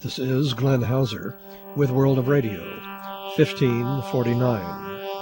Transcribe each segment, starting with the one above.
This is Glenn Hauser with World of Radio, 1549.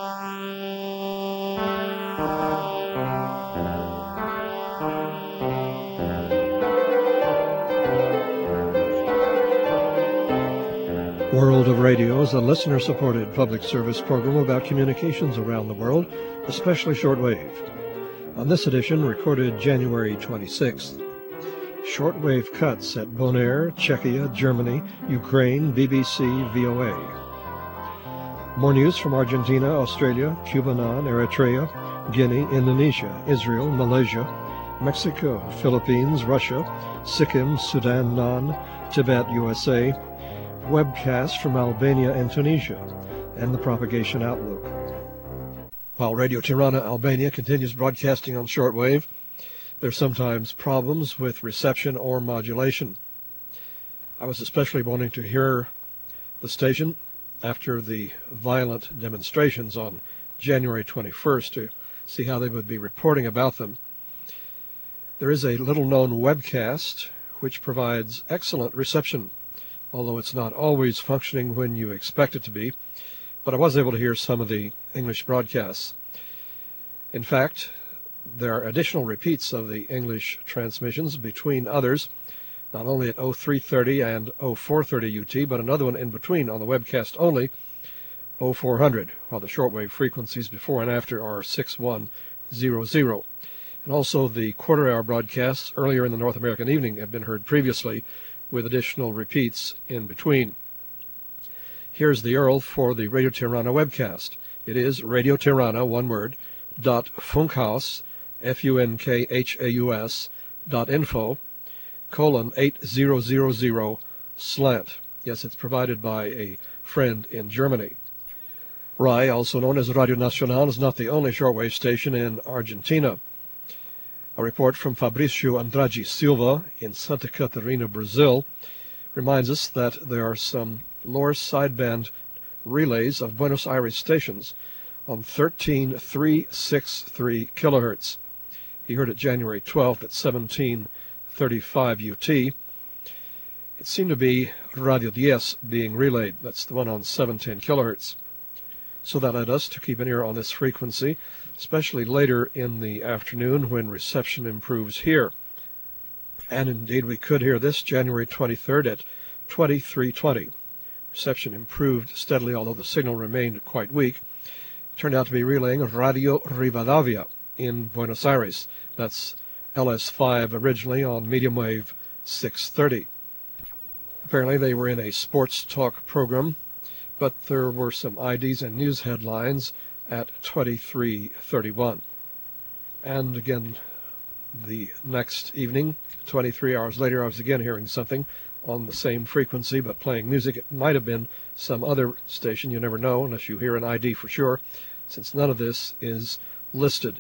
World of Radio is a listener-supported public service program about communications around the world, especially shortwave. On this edition, recorded January 26th, shortwave cuts at Bonaire, Czechia, Germany, Ukraine, BBC, VOA. More news from Argentina, Australia, Cubanon, Eritrea, Guinea, Indonesia, Israel, Malaysia, Mexico, Philippines, Russia, Sikkim, Sudan, Non, Tibet, USA, webcast from Albania and Tunisia, and the propagation outlook. While Radio Tirana Albania continues broadcasting on shortwave, there's sometimes problems with reception or modulation. I was especially wanting to hear the station after the violent demonstrations on January 21st to see how they would be reporting about them. There is a little-known webcast which provides excellent reception, although it's not always functioning when you expect it to be, but I was able to hear some of the English broadcasts. In fact, there are additional repeats of the English transmissions between others, not only at 0330 and 0430 UT, but another one in between on the webcast only, 0400, while the shortwave frequencies before and after are 6100. And also the quarter-hour broadcasts earlier in the North American evening have been heard previously, with additional repeats in between. Here's the URL for the Radio Tirana webcast. It is Radio Tirana, one word, .funkhaus, FUNKHAUS.info, :8000 slant. Yes, it's provided by a friend in Germany. RAI, also known as Radio Nacional, is not the only shortwave station in Argentina. A report from Fabricio Andrade Silva in Santa Catarina, Brazil, reminds us that there are some lower sideband relays of Buenos Aires stations on 13363 kilohertz. He heard it January 12th at 1735 UT. It seemed to be Radio 10 being relayed. That's the one on 710 kilohertz. So that led us to keep an ear on this frequency, especially later in the afternoon when reception improves here. And indeed we could hear this January 23rd at 2320. Reception improved steadily, although the signal remained quite weak. It turned out to be relaying Radio Rivadavia in Buenos Aires. That's LS5 originally on medium wave 630. Apparently they were in a sports talk program, but there were some IDs and news headlines at 2331. And again, the next evening, 23 hours later, I was again hearing something on the same frequency, but playing music. It might have been some other station. You never know unless you hear an ID for sure, since none of this is listed.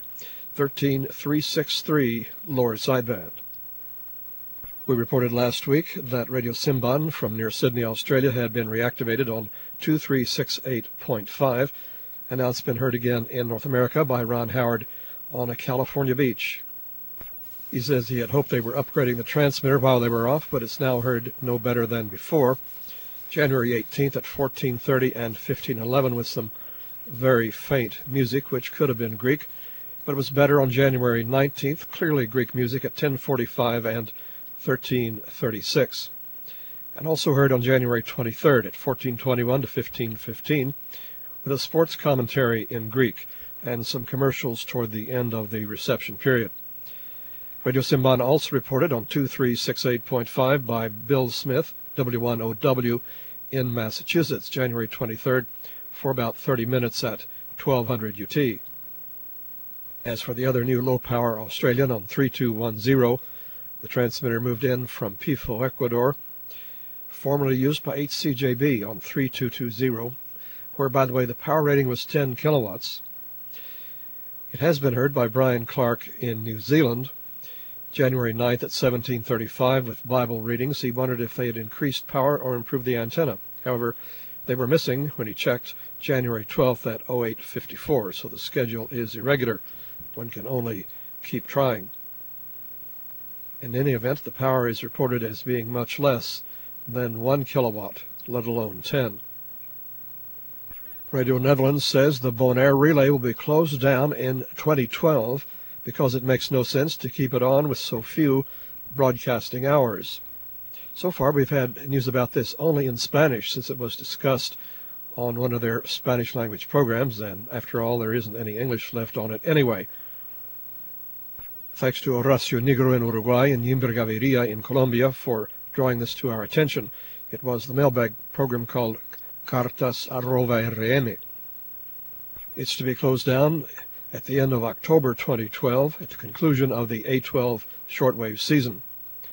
13363 lower sideband. We reported last week that Radio Simban from near Sydney, Australia had been reactivated on 2368.5, and now it's been heard again in North America by Ron Howard on a California beach. He says he had hoped they were upgrading the transmitter while they were off, but it's now heard no better than before. January 18th at 1430 and 1511 with some very faint music, which could have been Greek, but it was better on January 19th, clearly Greek music at 1045 and 1336. And also heard on January 23rd at 1421 to 1515 with a sports commentary in Greek and some commercials toward the end of the reception period. Radio Simban also reported on 2368.5 by Bill Smith, W1OW, in Massachusetts, January 23rd, for about 30 minutes at 1200 UT. As for the other new low-power Australian on 3210, the transmitter moved in from Pifo, Ecuador, formerly used by HCJB on 3220, where, by the way, the power rating was 10 kilowatts. It has been heard by Brian Clark in New Zealand, January 9th at 1735 with Bible readings. He wondered if they had increased power or improved the antenna. However, they were missing when he checked January 12th at 0854, so the schedule is irregular. One can only keep trying. In any event, the power is reported as being much less than 1 kilowatt, let alone 10. Radio Netherlands says the Bonaire relay will be closed down in 2012 because it makes no sense to keep it on with so few broadcasting hours. So far, we've had news about this only in Spanish since it was discussed on one of their Spanish language programs, and after all, there isn't any English left on it anyway. Thanks to Horacio Negro in Uruguay and Yimber Gaviria in Colombia for drawing this to our attention. It was the mailbag program called Cartas@RN. It's to be closed down at the end of October 2012 at the conclusion of the A12 shortwave season.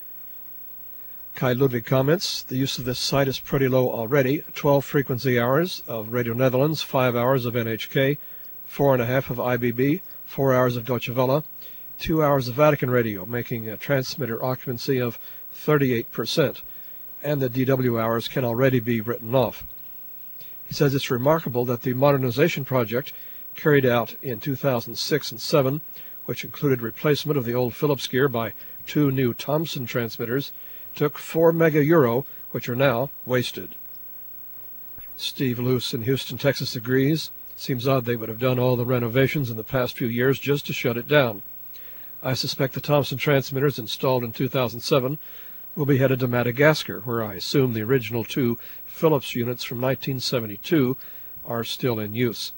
Kai Ludwig comments, the use of this site is pretty low already. 12 frequency hours of Radio Netherlands, 5 hours of NHK, 4.5 of IBB, 4 hours of Deutsche Welle, 2 hours of Vatican Radio, making a transmitter occupancy of 38%, and the DW hours can already be written off. He says it's remarkable that the modernization project carried out in 2006 and 7, which included replacement of the old Philips gear by 2 new Thomson transmitters, took 4 mega euro, which are now wasted. Steve Luce in Houston, Texas agrees. Seems odd they would have done all the renovations in the past few years just to shut it down. I suspect the Thomson transmitters installed in 2007 will be headed to Madagascar, where I assume the original 2 Philips units from 1972 are still in use.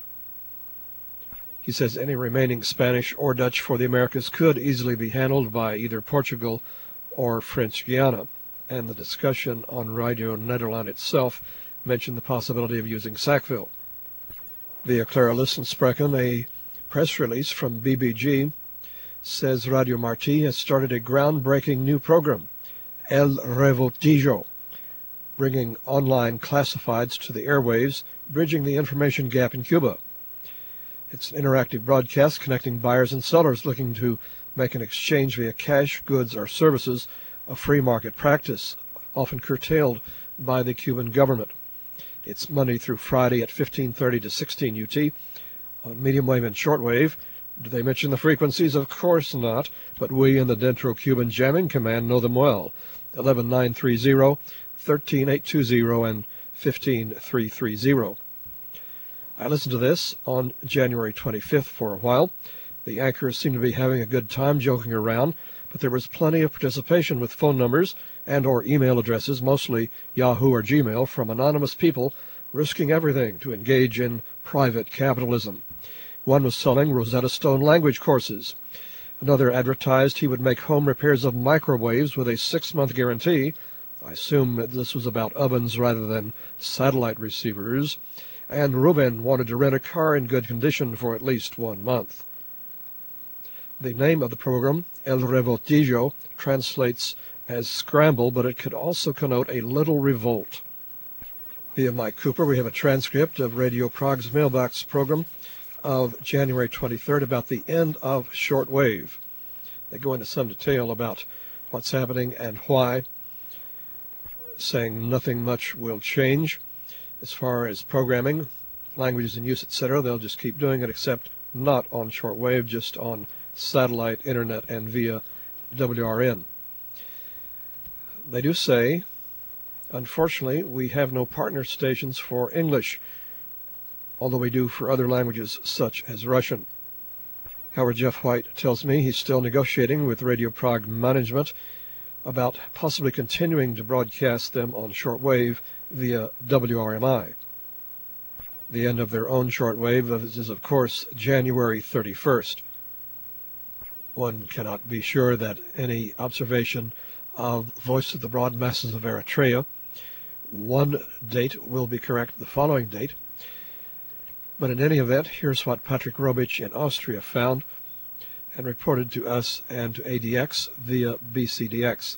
He says any remaining Spanish or Dutch for the Americas could easily be handled by either Portugal or French Guiana, and the discussion on Radio Nederland itself mentioned the possibility of using Sackville. Via Clara Lissensprechen, a press release from BBG says Radio Marti has started a groundbreaking new program, El Revoltillo, bringing online classifieds to the airwaves, bridging the information gap in Cuba. It's an interactive broadcast connecting buyers and sellers looking to make an exchange via cash, goods, or services, a free market practice, often curtailed by the Cuban government. It's Monday through Friday at 15:30 to 16 UT on medium wave and shortwave. Do they mention the frequencies? Of course not, but we in the Dentro Cuban Jamming Command know them well. 11930, 13820, and 15330. I listened to this on January 25th for a while. The anchors seemed to be having a good time joking around, but there was plenty of participation with phone numbers and or email addresses, mostly Yahoo or Gmail, from anonymous people risking everything to engage in private capitalism. One was selling Rosetta Stone language courses. Another advertised he would make home repairs of microwaves with a 6-month guarantee. I assume that this was about ovens rather than satellite receivers. And Ruben wanted to rent a car in good condition for at least 1 month. The name of the program, El Revoltillo, translates as scramble, but it could also connote a little revolt. Via Mike Cooper, we have a transcript of Radio Prague's mailbox program of January 23rd about the end of shortwave. They go into some detail about what's happening and why, saying nothing much will change as far as programming, languages in use, etc. They'll just keep doing it, except not on shortwave, just on satellite, internet, and via WRN. They do say, unfortunately, we have no partner stations for English, although we do for other languages such as Russian. However, Jeff White tells me he's still negotiating with Radio Prague management about possibly continuing to broadcast them on shortwave via WRMI. The end of their own shortwave is, of course, January 31st. One cannot be sure that any observation of Voice of the Broad Masses of Eritrea, one date will be correct the following date. But in any event, here's what Patrick Robich in Austria found and reported to us and to ADX via BCDX.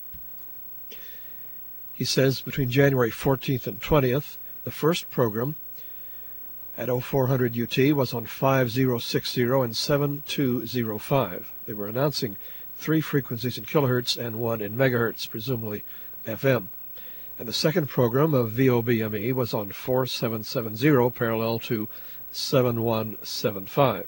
He says between January 14th and 20th, the first program at 0400 UT was on 5060 and 7205. They were announcing 3 frequencies in kilohertz and 1 in megahertz, presumably FM. And the second program of VOBME was on 4770 parallel to 7175.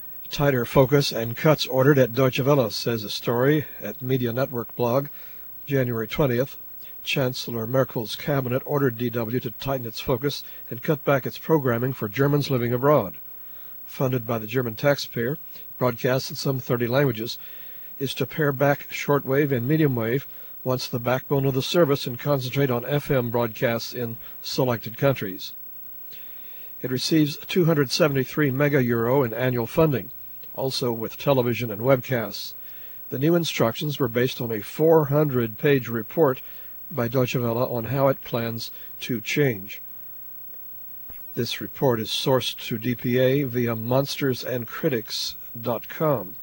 Tighter focus and cuts ordered at Deutsche Welle, says a story at Media Network blog, January 20th, Chancellor Merkel's cabinet ordered DW to tighten its focus and cut back its programming for Germans living abroad. Funded by the German taxpayer, broadcast in some 30 languages, is to pare back shortwave and medium wave once the backbone of the service and concentrate on FM broadcasts in selected countries. It receives 273 mega euro in annual funding, also with television and webcasts. The new instructions were based on a 400-page report by Deutsche Welle on how it plans to change. This report is sourced to DPA via monstersandcritics.com.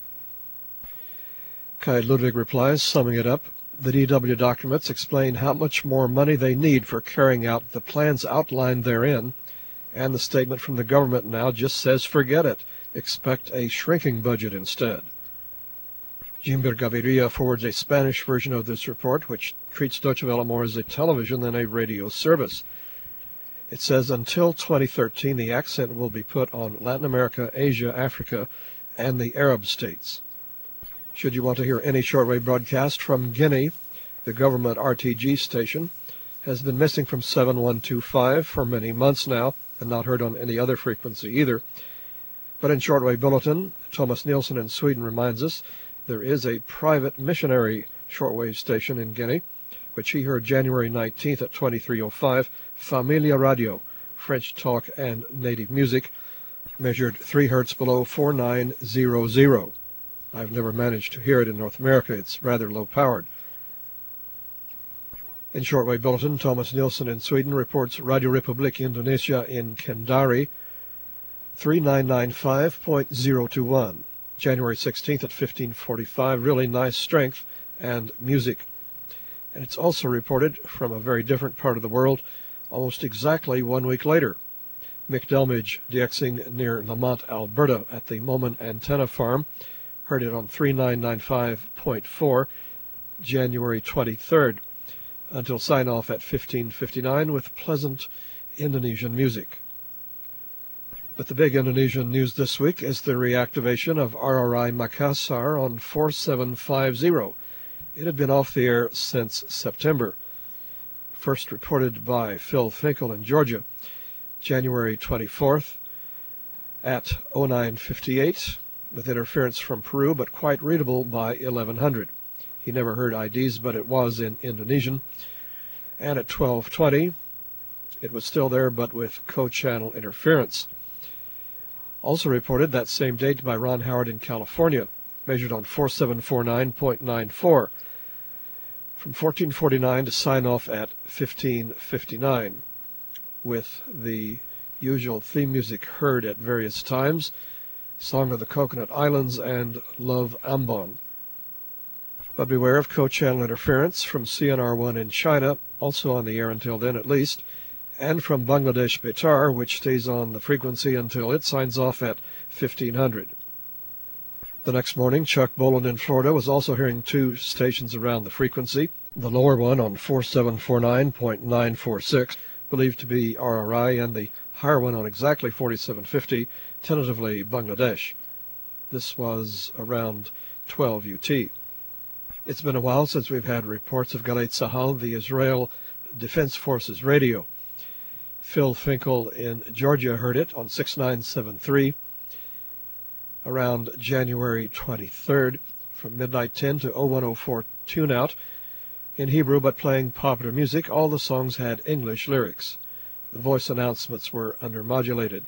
Kai Ludwig replies, summing it up, the DW documents explain how much more money they need for carrying out the plans outlined therein, and the statement from the government now just says forget it, expect a shrinking budget instead. Jimber Gaviria forwards a Spanish version of this report, which treats Deutsche Welle more as a television than a radio service. It says until 2013 the accent will be put on Latin America, Asia, Africa, and the Arab states. Should you want to hear any shortwave broadcast from Guinea, the government RTG station has been missing from 7125 for many months now, and not heard on any other frequency either. But in Shortwave Bulletin, Thomas Nielsen in Sweden reminds us there is a private missionary shortwave station in Guinea, which he heard January 19th at 2305, Familia Radio, French talk and native music, measured 3 hertz below 4900. I've never managed to hear it in North America. It's rather low-powered. In Shortwave Bulletin, Thomas Nielsen in Sweden reports Radio Republic Indonesia in Kendari, 3995.021, January 16th at 1545. Really nice strength and music. And it's also reported from a very different part of the world, almost exactly 1 week later. Mick Delmage, DXing near Lamont, Alberta, at the Moman Antenna Farm, heard it on 3995.4, January 23rd, until sign-off at 1559 with pleasant Indonesian music. But the big Indonesian news this week is the reactivation of RRI Makassar on 4750. It had been off the air since September. First reported by Phil Finkel in Georgia, January 24th at 0958, with interference from Peru, but quite readable by 1100. He never heard IDs, but it was in Indonesian. And at 1220, it was still there, but with co-channel interference. Also reported that same date by Ron Howard in California, measured on 4749.94, from 1449 to sign off at 1559, with the usual theme music heard at various times, Song of the Coconut Islands and Love Ambon. But beware of co-channel interference from CNR1 in China, also on the air until then at least, and from Bangladesh Betar, which stays on the frequency until it signs off at 1500. The next morning, Chuck Boland in Florida was also hearing 2 stations around the frequency, the lower one on 4749.946, believed to be RRI, and the higher one on exactly 4750, tentatively Bangladesh. This was around 12 UT. It's been a while since we've had reports of Galet Tzahal, the Israel Defense Forces radio. Phil Finkel in Georgia heard it on 6973 around January 23rd from midnight 10 to 0104 tune-out in Hebrew, but playing popular music. All the songs had English lyrics. The voice announcements were undermodulated.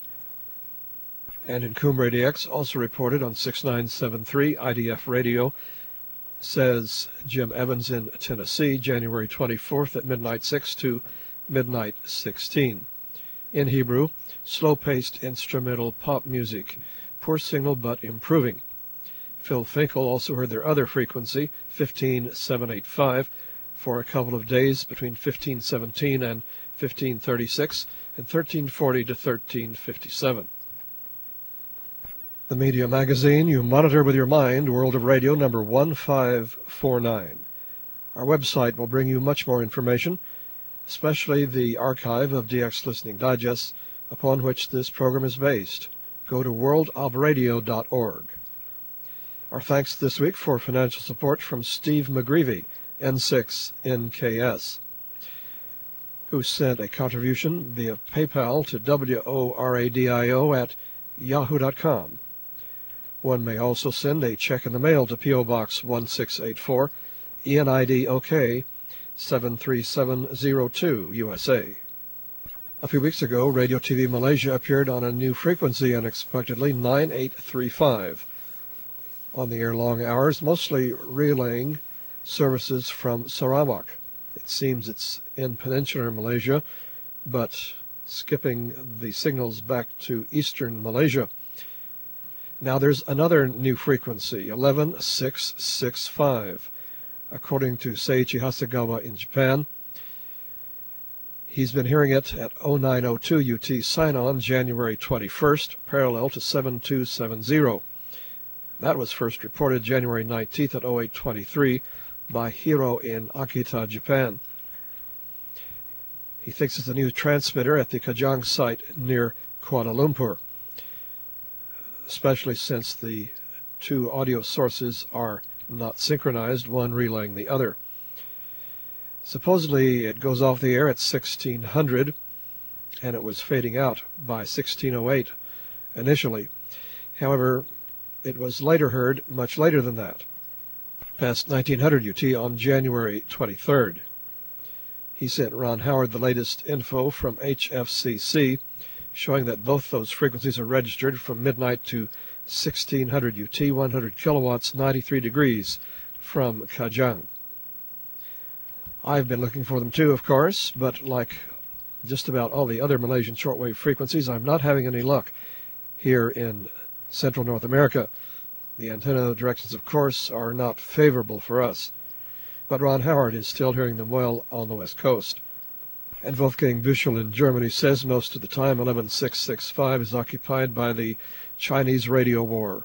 And in Qumran ADX, also reported on 6973 IDF radio, says Jim Evans in Tennessee, January 24th at midnight 6 to midnight 16. In Hebrew, slow-paced instrumental pop music, poor signal but improving. Phil Finkel also heard their other frequency, 15785, for a couple of days between 1517 and 1536 and 1340 to 1357. The media magazine you monitor with your mind, World of Radio, number 1549. Our website will bring you much more information, especially the archive of DX Listening Digests, upon which this program is based. Go to worldofradio.org. Our thanks this week for financial support from Steve McGreevy N6NKS, who sent a contribution via PayPal to WORADIO@yahoo.com. One may also send a check in the mail to P.O. Box 1684, ENID OK 73702, USA. A few weeks ago, Radio TV Malaysia appeared on a new frequency unexpectedly, 9835. On the air long hours, mostly relaying services from Sarawak. It seems it's in peninsular Malaysia, but skipping the signals back to eastern Malaysia. Now there's another new frequency, 11665. According to Seiichi Hasegawa in Japan, he's been hearing it at 0902 UT sign-on January 21st, parallel to 7270. That was first reported January 19th at 0823 by Hiro in Akita, Japan. He thinks it's a new transmitter at the Kajang site near Kuala Lumpur, especially since the two audio sources are not synchronized, one relaying the other. Supposedly it goes off the air at 1600, and it was fading out by 1608 initially. However, it was later heard much later than that, past 1900 UT on January 23rd. He sent Ron Howard the latest info from HFCC, showing that both those frequencies are registered from midnight to 1600 UT, 100 kilowatts, 93 degrees from Kajang. I've been looking for them too, of course, but like just about all the other Malaysian shortwave frequencies, I'm not having any luck here in Central North America. The antenna directions, of course, are not favorable for us, but Ron Howard is still hearing them well on the West Coast. And Wolfgang Büchel in Germany says most of the time 11665 is occupied by the Chinese radio war.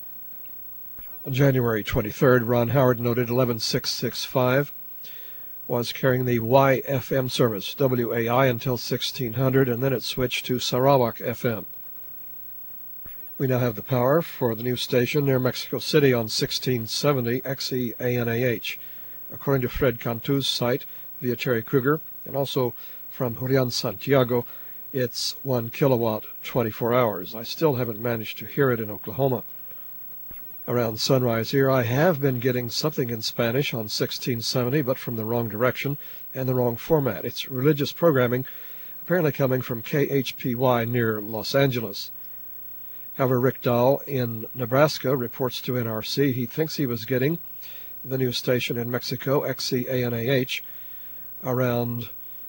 On January 23rd, Ron Howard noted 11665 was carrying the YFM service, WAI, until 1600, and then it switched to Sarawak FM. We now have the power for the new station near Mexico City on 1670 XEANAH. According to Fred Cantu's site via Terry Kruger, and also from Julian Santiago, it's 1 kilowatt, 24 hours. I still haven't managed to hear it in Oklahoma. Around sunrise here, I have been getting something in Spanish on 1670, but from the wrong direction and the wrong format. It's religious programming, apparently coming from KHPY near Los Angeles. However, Rick Dahl in Nebraska reports to NRC he thinks he was getting the new station in Mexico, XEANAH, around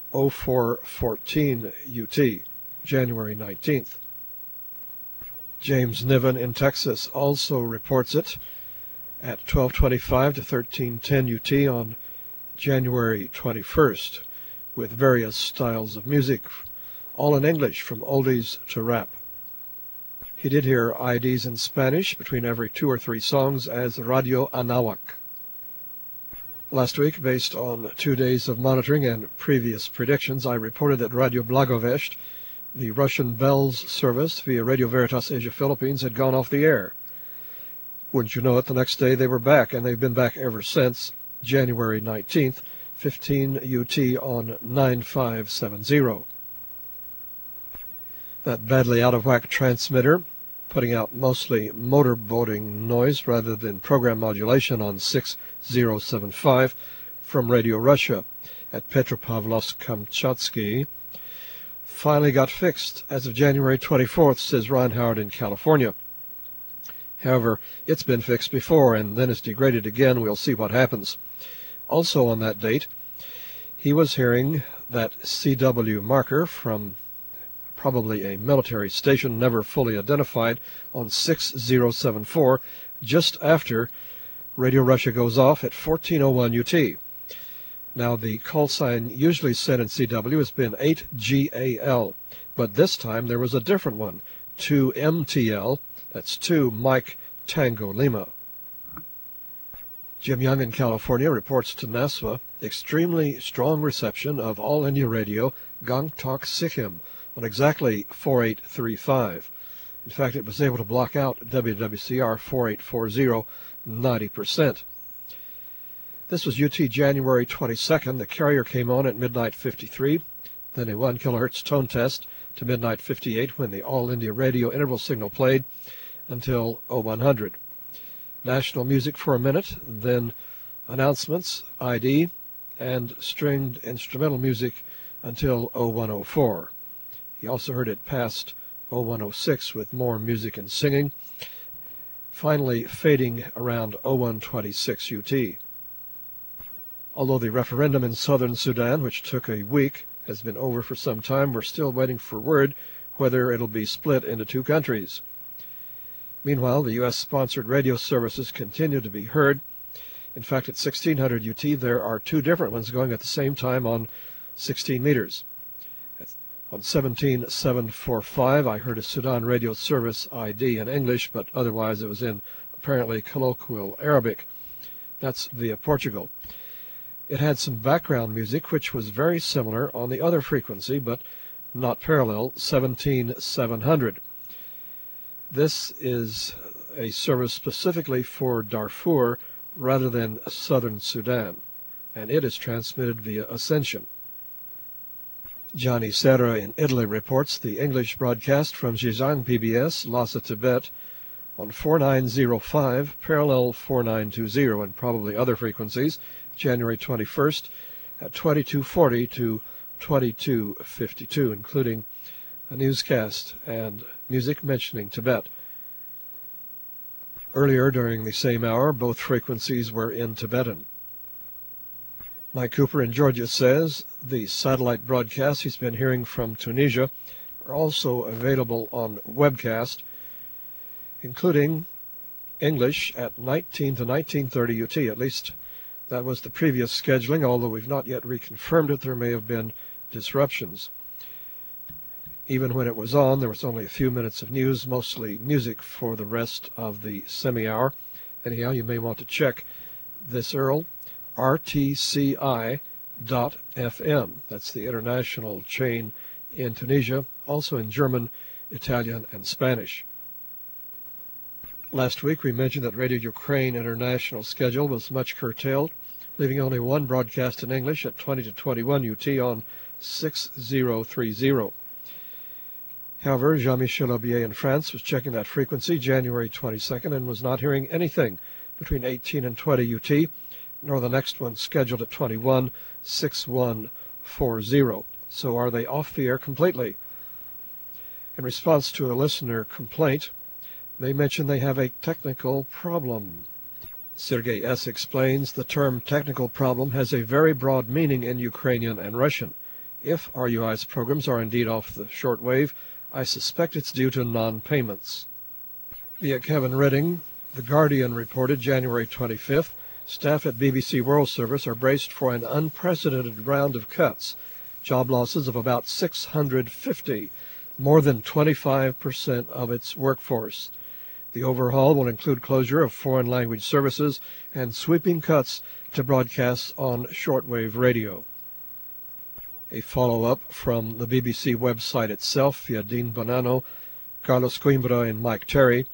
0414 UT, January 19th. James Niven in Texas also reports it at 1225 to 1310 UT on January 21st, with various styles of music, all in English from oldies to rap. He did hear IDs in Spanish between every 2 or 3 songs as Radio Anahuac. Last week, based on 2 days of monitoring and previous predictions, I reported that Radio Blagoveshch, the Russian Bells service via Radio Veritas Asia Philippines, had gone off the air. Wouldn't you know it, the next day they were back, and they've been back ever since, January 19th, 15 UT on 9570. That badly out-of-whack transmitter, putting out mostly motorboating noise rather than program modulation on 6075 from Radio Russia at Petropavlovsk-Kamchatsky, finally got fixed as of January 24th, says Ron Howard in California. However, it's been fixed before, and then it's degraded again. We'll see what happens. Also on that date, he was hearing that CW marker from probably a military station never fully identified on 6074, just after Radio Russia goes off at 1401 UT. Now, the call sign usually set in CW has been 8GAL, but this time there was a different one, 2MTL, that's 2 Mike Tango Lima. Jim Young in California reports to NASWA extremely strong reception of All India Radio Gangtok Sikkim on exactly 4835. In fact, it was able to block out WWCR 4840 90%. This was UT January 22nd. The carrier came on at midnight 53, then a 1 kilohertz tone test to midnight 58 when the All India Radio interval signal played until 0100. National music for a minute, then announcements, ID, and stringed instrumental music until 0104. He also heard it past 0106 with more music and singing, finally fading around 0126 UT. Although the referendum in southern Sudan, which took a week, has been over for some time, we're still waiting for word whether it'll be split into two countries. Meanwhile, the U.S.-sponsored radio services continue to be heard. In fact, at 1600 UT, there are two different ones going at the same time on 16 meters. On 17745, I heard a Sudan radio service ID in English, but otherwise it was in apparently colloquial Arabic. That's via Portugal. It had some background music, which was very similar on the other frequency, but not parallel, 17700. This is a service specifically for Darfur rather than southern Sudan, and it is transmitted via Ascension. Johnny Serra in Italy reports the English broadcast from Xizang PBS, Lhasa, Tibet, on 4905, parallel 4920, and probably other frequencies, January 21st at 2240 to 2252, including a newscast and music mentioning Tibet. Earlier during the same hour, both frequencies were in Tibetan. Mike Cooper in Georgia says the satellite broadcasts he's been hearing from Tunisia are also available on webcast, including English at 19 to 1930 UT. At least that was the previous scheduling, although we've not yet reconfirmed it. There may have been disruptions. Even when it was on, there was only a few minutes of news, mostly music for the rest of the semi-hour. Anyhow, you may want to check this URL, rtci.fm. That's the international chain in Tunisia, also in German, Italian, and Spanish. Last week we mentioned that Radio Ukraine international schedule was much curtailed, leaving only one broadcast in English at 20 to 21 UT on 6030. However, Jean-Michel Aubier in France was checking that frequency January 22nd and was not hearing anything between 18 and 20 UT, nor the next one scheduled at 216140. So are they off the air completely? In response to a listener complaint, they mention they have a technical problem. Sergei S. explains the term technical problem has a very broad meaning in Ukrainian and Russian. If RUI's programs are indeed off the shortwave, I suspect it's due to non-payments. Via Kevin Redding, The Guardian reported January 25th, staff at BBC World Service are braced for an unprecedented round of cuts, job losses of about 650, more than 25% of its workforce. The overhaul will include closure of foreign language services and sweeping cuts to broadcasts on shortwave radio. A follow-up from the BBC website itself via Dean Bonanno, Carlos Coimbra, and Mike Terry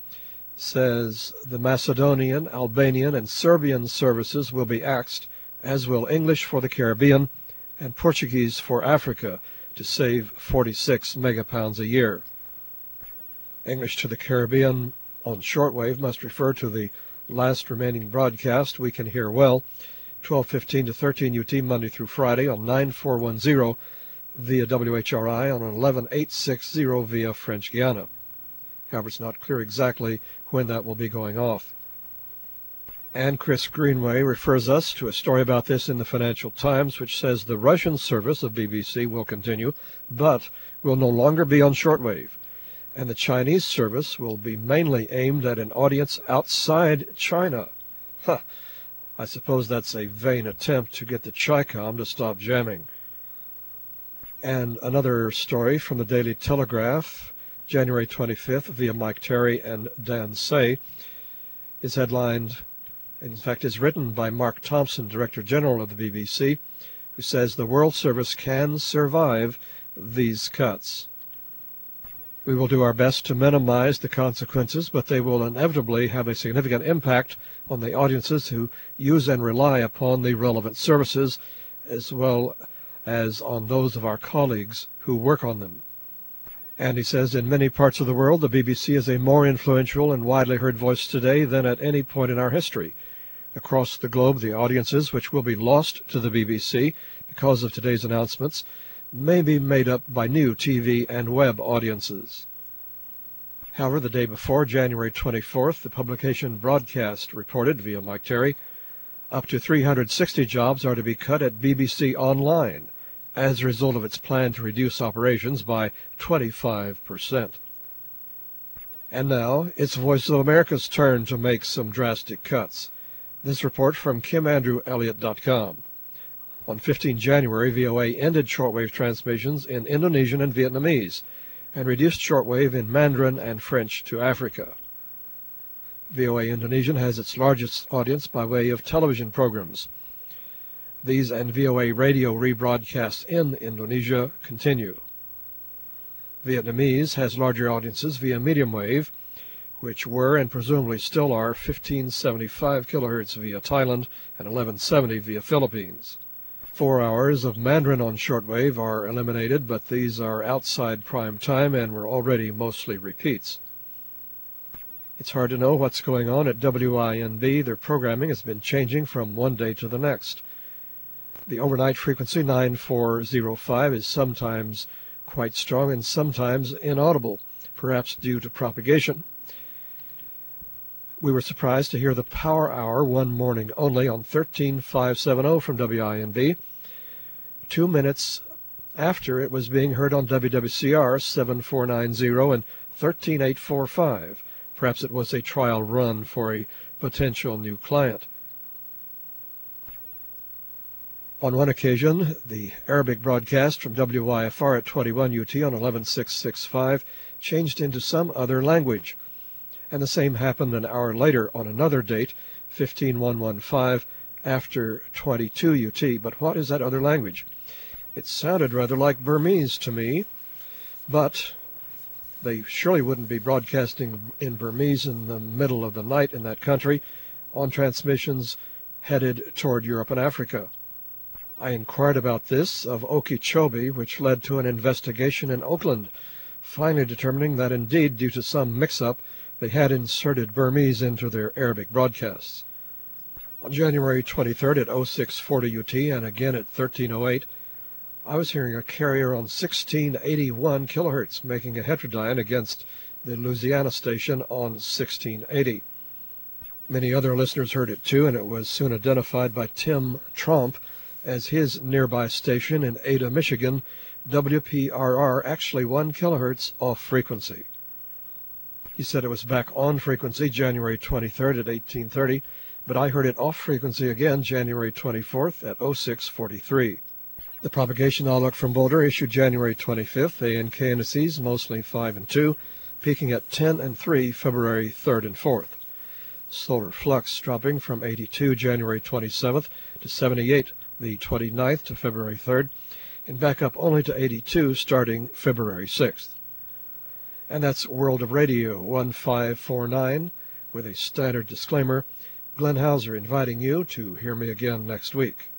says the Macedonian, Albanian, and Serbian services will be axed, as will English for the Caribbean and Portuguese for Africa, to save 46 megapounds a year. English to the Caribbean on shortwave must refer to the last remaining broadcast We Can Hear Well, 12:15 to 13 UT Monday through Friday on 9410 via WHRI, on 11860 via French Guiana. However, it's not clear exactly when that will be going off. And Chris Greenway refers us to a story about this in the Financial Times, which says the Russian service of BBC will continue, but will no longer be on shortwave, and the Chinese service will be mainly aimed at an audience outside China. Huh. I suppose that's a vain attempt to get the Chi-Com to stop jamming. And another story from the Daily Telegraph, January 25th, via Mike Terry and Dan Say, is headlined, in fact is written by Mark Thompson, Director General of the BBC, who says the World Service can survive these cuts. We will do our best to minimize the consequences, but they will inevitably have a significant impact on the audiences who use and rely upon the relevant services, as well as on those of our colleagues who work on them. And he says, in many parts of the world, the BBC is a more influential and widely heard voice today than at any point in our history. Across the globe, the audiences which will be lost to the BBC because of today's announcements may be made up by new TV and web audiences. However, the day before, January 24th, the publication Broadcast reported, via Mike Terry, up to 360 jobs are to be cut at BBC Online as a result of its plan to reduce operations by 25%. And now, it's Voice of America's turn to make some drastic cuts. This report from KimAndrewElliott.com. On 15 January, VOA ended shortwave transmissions in Indonesian and Vietnamese, and reduced shortwave in Mandarin and French to Africa. VOA Indonesian has its largest audience by way of television programs. These and VOA radio rebroadcasts in Indonesia continue. Vietnamese has larger audiences via medium wave, which were and presumably still are 1575 kilohertz via Thailand and 1170 via Philippines. 4 hours of Mandarin on shortwave are eliminated, but these are outside prime time and were already mostly repeats. It's hard to know what's going on at WINB. Their programming has been changing from one day to the next. The overnight frequency 9405 is sometimes quite strong and sometimes inaudible, perhaps due to propagation. We were surprised to hear the Power Hour one morning only on 13570 from WINB, 2 minutes after it was being heard on WWCR 7490 and 13845. Perhaps it was a trial run for a potential new client. On one occasion, the Arabic broadcast from WYFR at 21 UT on 11665 changed into some other language, and the same happened an hour later on another date, 15115, after 22 UT. But what is that other language? It sounded rather like Burmese to me, but they surely wouldn't be broadcasting in Burmese in the middle of the night in that country on transmissions headed toward Europe and Africa. I inquired about this of Okeechobee, which led to an investigation in Oakland, finally determining that indeed, due to some mix-up, they had inserted Burmese into their Arabic broadcasts. On January 23rd at 0640 UT and again at 1308, I was hearing a carrier on 1681 kilohertz making a heterodyne against the Louisiana station on 1680. Many other listeners heard it too, and it was soon identified by Tim Tromp as his nearby station in Ada, Michigan, WPRR, actually 1 kilohertz off frequency. He said it was back on frequency January 23rd at 1830, but I heard it off frequency again January 24th at 0643. The propagation outlook from Boulder issued January 25th, ANK indices mostly 5 and 2, peaking at 10 and 3 February 3rd and 4th. Solar flux dropping from 82 January 27th to 78 the 29th to February 3rd, and back up only to 82 starting February 6th. And that's World of Radio 1549, with a standard disclaimer. Glenn Hauser inviting you to hear me again next week.